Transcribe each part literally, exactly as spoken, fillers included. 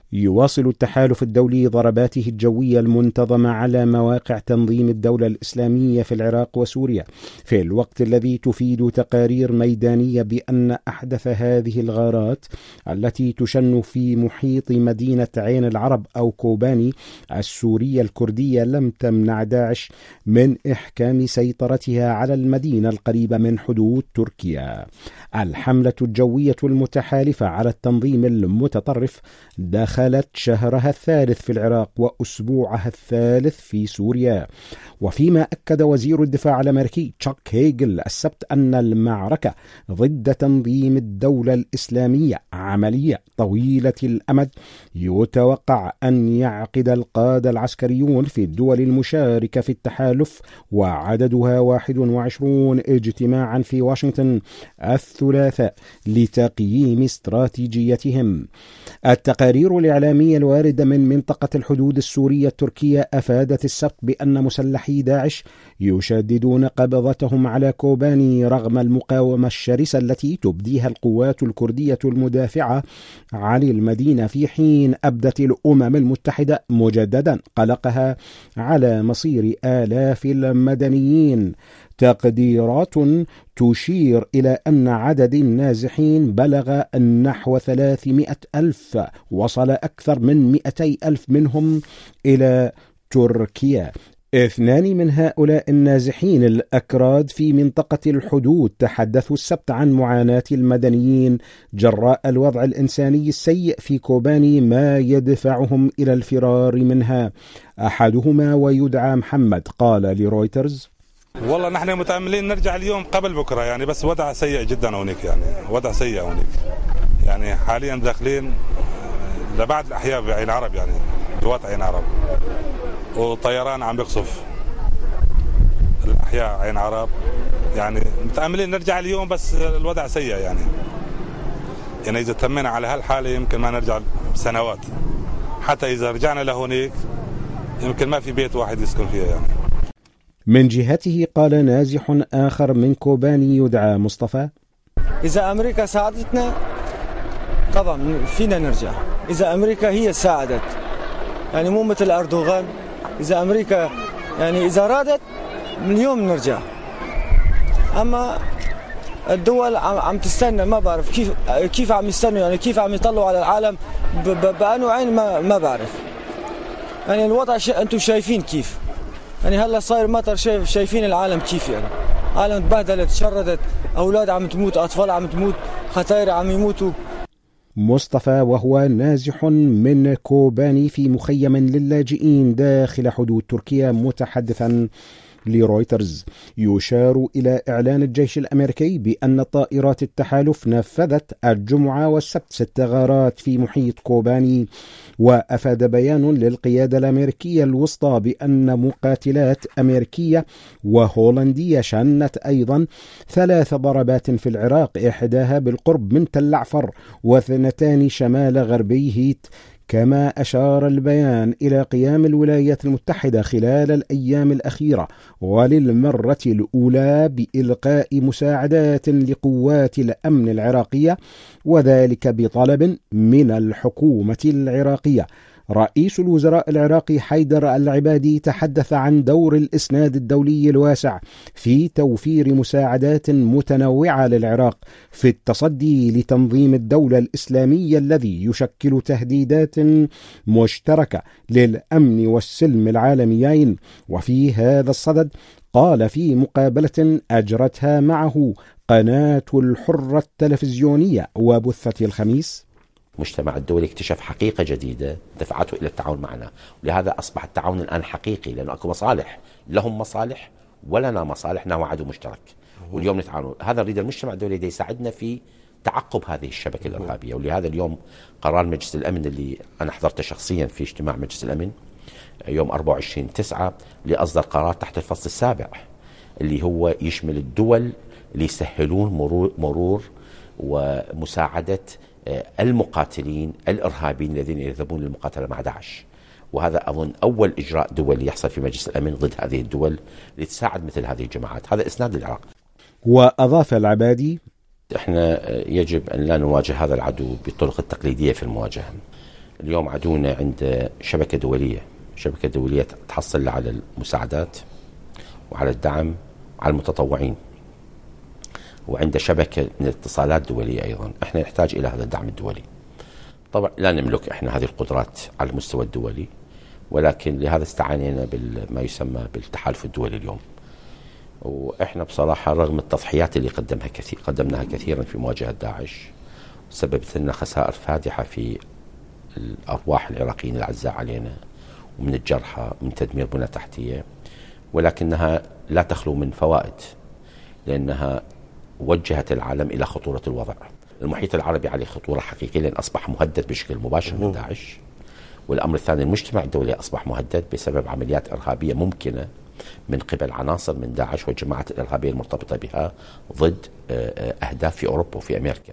يواصل التحالف الدولي ضرباته الجوية المنتظمة على مواقع تنظيم الدولة الإسلامية في العراق وسوريا، في الوقت الذي تفيد تقارير ميدانية بأن أحدث هذه الغارات التي تشن في محيط مدينة عين العرب أو كوباني السورية الكردية لم تمنع داعش من إحكام سيطرتها على المدينة القريبة من حدود تركيا. الحملة الجوية المتحالفة على التنظيم المتطرف دخلت شهرها الثالث في العراق وأسبوعها الثالث في سوريا، وفيما أكد وزير الدفاع الأمريكي تشاك هيجل السبت أن المعركة ضد تنظيم الدولة الإسلامية عملية طويلة الأمد يتوقع أن يعقد القادة العسكريون في الدول المشاركة في التحالف وعددها واحد وعشرون اجتماعا في واشنطن الثلاثاء لتقييم استراتيجيتهم. التقارير الإعلامية الواردة من منطقة الحدود السورية التركية أفادت السبت بأن مسلحي داعش يشددون قبضتهم على كوباني رغم المقاومة الشرسة التي تبديها القوات الكردية المدافعة عن المدينة، في حين أبدت الأمم المتحدة مجددا قلقها على مصير آلاف المدنيين. تقديرات تشير إلى أن عدد النازحين بلغ نحو ثلاثمائة ألف، وصل أكثر من مئتي ألف منهم إلى تركيا. اثنان من هؤلاء النازحين الأكراد في منطقة الحدود تحدثوا السبت عن معاناة المدنيين جراء الوضع الإنساني السيء في كوباني ما يدفعهم إلى الفرار منها. أحدهما ويدعى محمد قال لرويترز: والله نحن متأملين نرجع اليوم قبل بكرة يعني، بس وضع سيء جدا هونيك، يعني وضع سيء هونيك، يعني حاليا داخلين لبعض الأحياء بعين العرب، يعني جوات عين العرب، وطيران عم بيقصف الأحياء عين العرب، يعني متأملين نرجع اليوم بس الوضع سيء يعني يعني إذا تمينا على هالحالة يمكن ما نرجع سنوات، حتى إذا رجعنا لهونيك يمكن ما في بيت واحد يسكن فيها يعني. من جهته قال نازح آخر من كوباني يدعى مصطفى: إذا أمريكا ساعدتنا طبعا فينا نرجع، إذا أمريكا هي ساعدت، يعني مو مثل أردوغان، إذا أمريكا يعني إذا رادت من اليوم نرجع. أما الدول عم تستنى، ما بعرف كيف كيف عم يستنوا، يعني كيف عم يطلعوا على العالم بأنه عين ما ما بعرف. يعني الوضع أنتم شايفين كيف، يعني هلا صاير مطر، شايف شايفين العالم كيف، يعني عالم تبهدلت شردت، أولاد عم تموت، أطفال عم تموت، ختاير عم يموتوا. مصطفى وهو نازح من كوباني في مخيم للاجئين داخل حدود تركيا متحدثا لرويترز. يشار إلى إعلان الجيش الأمريكي بأن طائرات التحالف نفذت الجمعة والسبت ست غارات في محيط كوباني، وأفاد بيان للقيادة الأمريكية الوسطى بأن مقاتلات أمريكية وهولندية شنت أيضا ثلاث ضربات في العراق، إحداها بالقرب من تل عفر واثنتان شمال غربي هيت. كما أشار البيان إلى قيام الولايات المتحدة خلال الأيام الأخيرة وللمرة الأولى بإلقاء مساعدات لقوات الأمن العراقية، وذلك بطلب من الحكومة العراقية. رئيس الوزراء العراقي حيدر العبادي تحدث عن دور الإسناد الدولي الواسع في توفير مساعدات متنوعة للعراق في التصدي لتنظيم الدولة الإسلامية الذي يشكل تهديدات مشتركة للأمن والسلم العالميين. وفي هذا الصدد قال في مقابلة أجرتها معه قناة الحرة التلفزيونية وبثت الخميس: المجتمع الدولي اكتشف حقيقة جديدة دفعته إلى التعاون معنا، ولهذا أصبح التعاون الآن حقيقي، لأنه أكو مصالح، لهم مصالح ولنا مصالح، نحن عدو مشترك، واليوم نتعاون. هذا نريد المجتمع الدولي دي يساعدنا في تعقب هذه الشبكة الإرهابية. ولهذا اليوم قرار مجلس الأمن اللي أنا حضرته شخصيا في اجتماع مجلس الأمن يوم أربعة وعشرين تسعة اللي أصدر قرار تحت الفصل السابع اللي هو يشمل الدول اللي يسهلون مرور, مرور ومساعدة المقاتلين الإرهابيين الذين يذهبون للمقاتلة مع داعش. وهذا أظن أول إجراء دولي يحصل في مجلس الأمن ضد هذه الدول لتساعد مثل هذه الجماعات. هذا إسناد للعراق. وأضاف العبادي: إحنا يجب أن لا نواجه هذا العدو بالطرق التقليدية في المواجهة، اليوم عدونا عند شبكة دولية، شبكة دولية تحصل على المساعدات وعلى الدعم وعلى المتطوعين، وعند شبكة من الاتصالات دولية أيضا. احنا نحتاج إلى هذا الدعم الدولي. طبعا لا نملك احنا هذه القدرات على المستوى الدولي، ولكن لهذا استعانينا بما يسمى بالتحالف الدولي اليوم. واحنا بصراحة رغم التضحيات اللي قدمها كثير قدمناها كثيرا في مواجهة داعش، سببت لنا خسائر فادحة في الأرواح العراقيين الأعزاء علينا، ومن الجرحى ومن تدمير بنى تحتية، ولكنها لا تخلو من فوائد، لأنها وجهت العالم إلى خطورة الوضع. المحيط العربي عليه خطورة حقيقية لأن أصبح مهدد بشكل مباشر من داعش. والأمر الثاني، المجتمع الدولي أصبح مهدد بسبب عمليات إرهابية ممكنة من قبل عناصر من داعش والجماعات الإرهابية المرتبطة بها ضد أهداف في أوروبا وفي أمريكا.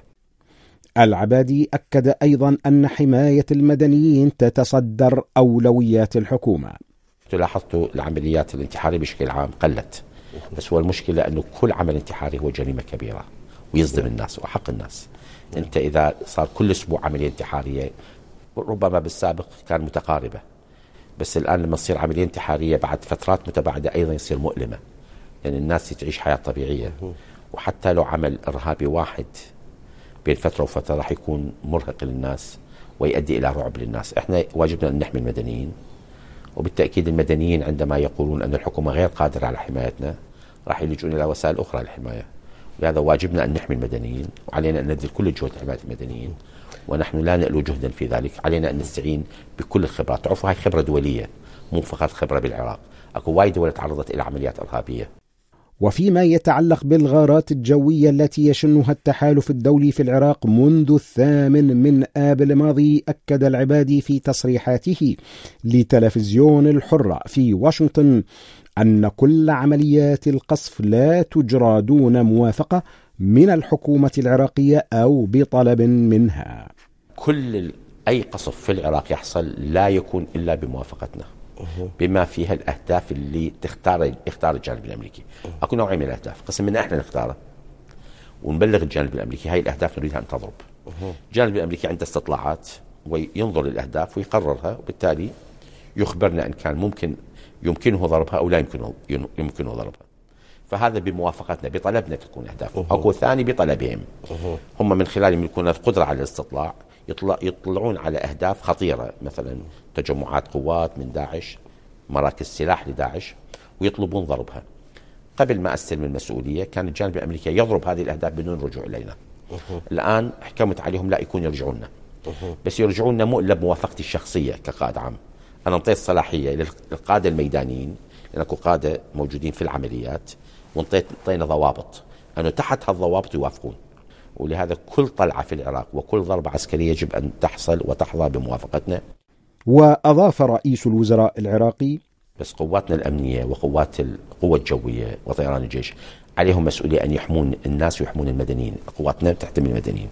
العبادي أكد أيضا أن حماية المدنيين تتصدر أولويات الحكومة. لاحظت العمليات الانتحارية بشكل عام قلت، بس هو المشكلة أنه كل عمل انتحاري هو جريمة كبيرة ويصدم الناس وحق الناس. أنت إذا صار كل أسبوع عملية انتحارية، ربما بالسابق كان متقاربة، بس الآن لما تصير عملية انتحارية بعد فترات متباعدة أيضا يصير مؤلمة، لأن يعني الناس تعيش حياة طبيعية. وحتى لو عمل إرهابي واحد بين فترة وفترة راح يكون مرهق للناس ويؤدي إلى رعب للناس. إحنا واجبنا أن نحمي المدنيين، وبالتأكيد المدنيين عندما يقولون أن الحكومة غير قادرة على حمايتنا راح يلجؤون إلى وسائل أخرى للحماية. ولهذا واجبنا أن نحمي المدنيين، وعلينا أن نبذل كل الجهد لحماية المدنيين، ونحن لا نألو جهدا في ذلك. علينا أن نستعين بكل الخبرات. تعرفوا هاي خبرة دولية، مو فقط خبرة بالعراق، أكو وايد دول تعرضت إلى عمليات إرهابية. وفيما يتعلق بالغارات الجوية التي يشنها التحالف الدولي في العراق منذ الثامن من آب الماضي، أكد العبادي في تصريحاته لتلفزيون الحرة في واشنطن أن كل عمليات القصف لا تجرى دون موافقة من الحكومة العراقية أو بطلب منها. كل أي قصف في العراق يحصل لا يكون إلا بموافقتنا، بما فيها الأهداف اللي تختار يختار الجانب الأمريكي. أكو نوعين من الأهداف، قسم منها إحنا نختاره ونبلغ الجانب الأمريكي هاي الأهداف نريدها أن تضرب. الجانب الأمريكي عنده استطلاعات وينظر للأهداف ويقررها، وبالتالي يخبرنا إن كان ممكن يمكنه ضربها أو لا يمكنه يمكنه ضربها. فهذا بموافقتنا، بطلبنا تكون أهداف. أكو ثاني بطلبهم، هم من خلال يملكون القدرة على الاستطلاع يطلع يطلعون على أهداف خطيرة، مثلا تجمعات قوات من داعش، مراكز سلاح لداعش، ويطلبون ضربها. قبل ما أستلم المسؤولية كان الجانب الأمريكي يضرب هذه الأهداف بدون رجوع إلينا. الآن حكمت عليهم لا يكون يرجعوننا، بس يرجعوننا مو إلا بموافقتي الشخصية كقائد عام. أنا انطيت صلاحية للقادة الميدانيين، لأن أكو قادة موجودين في العمليات، وانطيت انطينا ضوابط أنه تحت هالضوابط يوافقون. ولهذا كل طلعة في العراق وكل ضربة عسكرية يجب أن تحصل وتحظى بموافقتنا. وأضاف رئيس الوزراء العراقي: بس قواتنا الأمنية وقوات القوة الجوية وطيران الجيش عليهم مسؤولية أن يحمون الناس ويحمون المدنيين. قواتنا تحتمي المدنيين.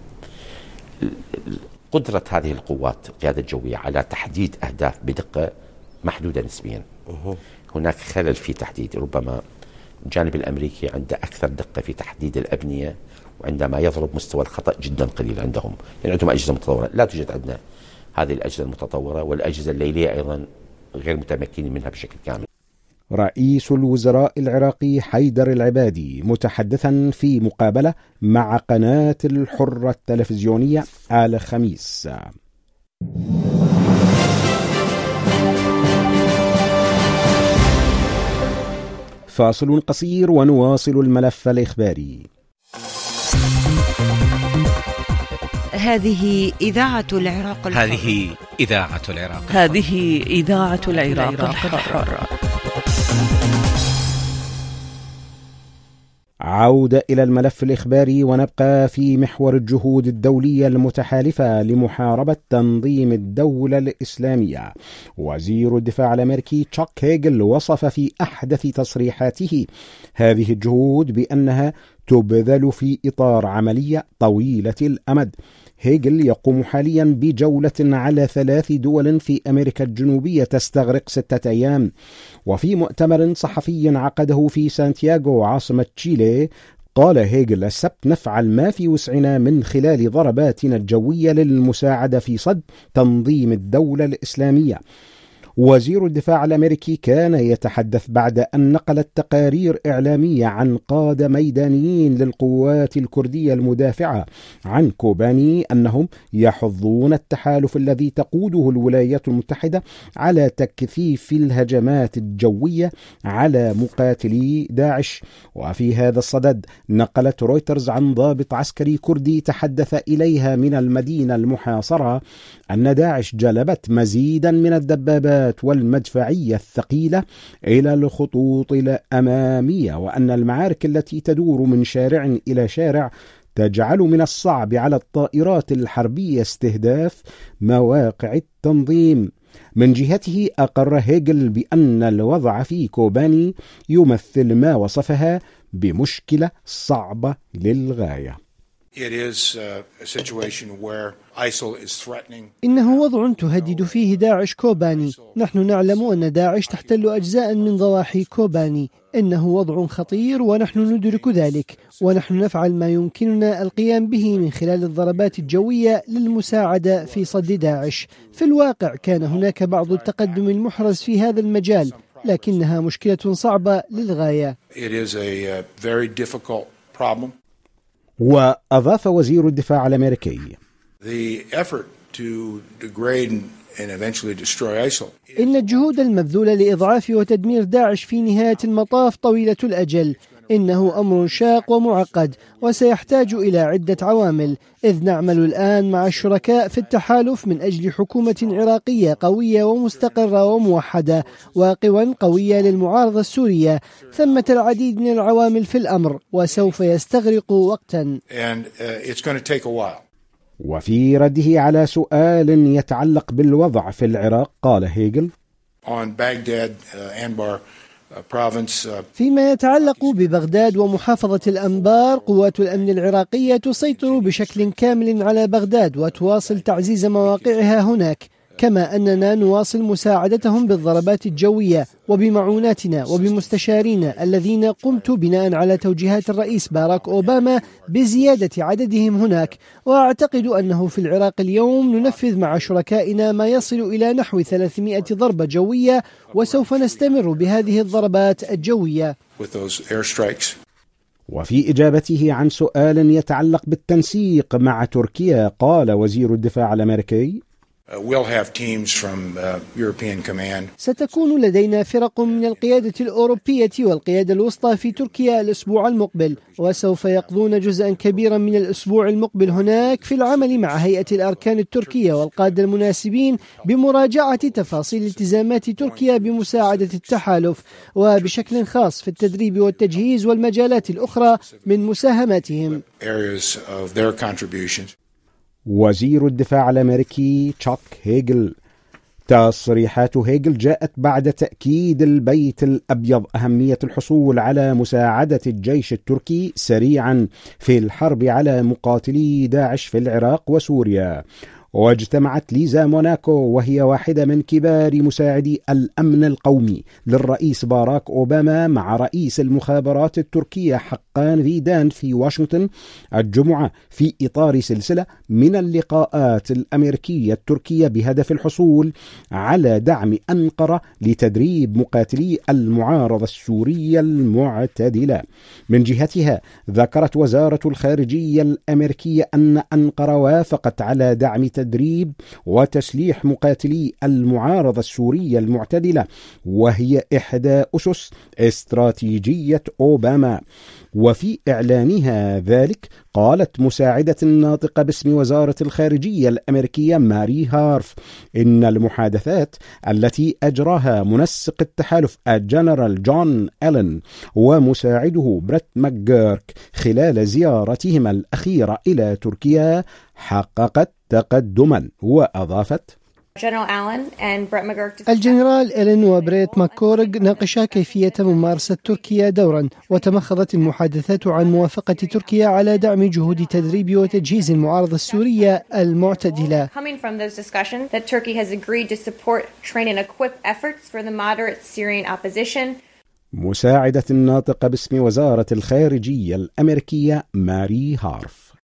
قدرة هذه القوات القيادة الجوية على تحديد أهداف بدقة محدودة نسبيا. هناك خلل في تحديد، ربما الجانب الأمريكي عنده أكثر دقة في تحديد الأبنية، وعندما يضرب مستوى الخطأ جدا قليل عندهم، لأن عندهم أجهزة متطورة. لا توجد عندنا هذه الأجهزة المتطورة، والأجهزة الليلية أيضا غير متمكنين منها بشكل كامل. رئيس الوزراء العراقي حيدر العبادي متحدثا في مقابلة مع قناة الحرة التلفزيونية آل خميس. فاصل قصير ونواصل الملف الإخباري. هذه إذاعة العراق الحر. هذه إذاعة العراق الحر. هذه إذاعة العراق الحر. عودة إلى الملف الإخباري، ونبقى في محور الجهود الدولية المتحالفة لمحاربة تنظيم الدولة الإسلامية. وزير الدفاع الأمريكي تشاك هيجل وصف في أحدث تصريحاته هذه الجهود بأنها تبذل في إطار عملية طويلة الأمد. هيجل يقوم حاليا بجولة على ثلاث دول في أمريكا الجنوبية تستغرق ستة أيام. وفي مؤتمر صحفي عقده في سانتياغو عاصمة تشيلي، قال هيجل السبت: نفعل ما في وسعنا من خلال ضرباتنا الجوية للمساعدة في صد تنظيم الدولة الإسلامية. وزير الدفاع الأمريكي كان يتحدث بعد أن نقلت تقارير إعلامية عن قادة ميدانيين للقوات الكردية المدافعة عن كوباني أنهم يحظون التحالف الذي تقوده الولايات المتحدة على تكثيف الهجمات الجوية على مقاتلي داعش. وفي هذا الصدد نقلت رويترز عن ضابط عسكري كردي تحدث إليها من المدينة المحاصرة أن داعش جلبت مزيدا من الدبابات والمدفعية الثقيلة إلى الخطوط الأمامية، وأن المعارك التي تدور من شارع إلى شارع تجعل من الصعب على الطائرات الحربية استهداف مواقع التنظيم. من جهته أقر هيجل بأن الوضع في كوباني يمثل ما وصفها بمشكلة صعبة للغاية. إنه وضع تهدد فيه داعش كوباني. نحن نعلم أن داعش تحتل أجزاء من ضواحي كوباني. إنه وضع خطير ونحن ندرك ذلك، ونحن نفعل ما يمكننا القيام به من خلال الضربات الجوية للمساعدة في صد داعش. في الواقع كان هناك بعض التقدم المحرز في هذا المجال، لكنها مشكلة صعبة للغاية. وأضاف وزير الدفاع الأمريكي: إن الجهود المبذولة لإضعاف وتدمير داعش في نهاية المطاف طويلة الأجل. إنه أمر شاق ومعقد وسيحتاج إلى عدة عوامل، إذ نعمل الآن مع الشركاء في التحالف من أجل حكومة عراقية قوية ومستقرة وموحدة وقوى قوية للمعارضة السورية. ثمة العديد من العوامل في الأمر وسوف يستغرق وقتا. وفي رده على سؤال يتعلق بالوضع في العراق قال هيجل: فيما يتعلق ببغداد ومحافظة الأنبار، قوات الأمن العراقية تسيطر بشكل كامل على بغداد وتواصل تعزيز مواقعها هناك، كما أننا نواصل مساعدتهم بالضربات الجوية وبمعوناتنا وبمستشارينا الذين قمت بناء على توجيهات الرئيس باراك أوباما بزيادة عددهم هناك. وأعتقد أنه في العراق اليوم ننفذ مع شركائنا ما يصل إلى نحو ثلاثمائة ضربة جوية، وسوف نستمر بهذه الضربات الجوية. وفي إجابته عن سؤال يتعلق بالتنسيق مع تركيا قال وزير الدفاع الأمريكي: ستكون لدينا فرق من القيادة الأوروبية والقيادة الوسطى في تركيا الأسبوع المقبل، وسوف يقضون جزءا كبيرا من الأسبوع المقبل هناك في العمل مع هيئة الأركان التركية والقادة المناسبين بمراجعة تفاصيل التزامات تركيا بمساعدة التحالف، وبشكل خاص في التدريب والتجهيز والمجالات الأخرى من مساهماتهم. وزير الدفاع الأمريكي تشاك هيجل. تصريحات هيجل جاءت بعد تأكيد البيت الأبيض أهمية الحصول على مساعدة الجيش التركي سريعا في الحرب على مقاتلي داعش في العراق وسوريا. واجتمعت ليزا موناكو وهي واحدة من كبار مساعدي الأمن القومي للرئيس باراك أوباما مع رئيس المخابرات التركية حقان فيدان في واشنطن الجمعة في إطار سلسلة من اللقاءات الأمريكية التركية بهدف الحصول على دعم أنقرة لتدريب مقاتلي المعارضة السورية المعتدلة. من جهتها ذكرت وزارة الخارجية الأمريكية أن أنقرة وافقت على دعم تدريب وتسليح مقاتلي المعارضة السورية المعتدلة، وهي إحدى أسس استراتيجية أوباما. وفي إعلانها ذلك قالت مساعدة الناطقة باسم وزارة الخارجية الأمريكية ماري هارف إن المحادثات التي أجراها منسق التحالف الجنرال جون ألين ومساعده بريت ماكجيرك خلال زيارتهما الأخيرة إلى تركيا حققت تقدما. وأضافت: الجنرال إلين وبريت ماككورغ ناقشا كيفية ممارسة تركيا دورا، وتمخضت المحادثات عن موافقة تركيا على دعم جهود تدريب وتجهيز المعارضة السورية المعتدلة. مساعدة الناطق باسم وزارة الخارجية الأمريكية ماري هارف.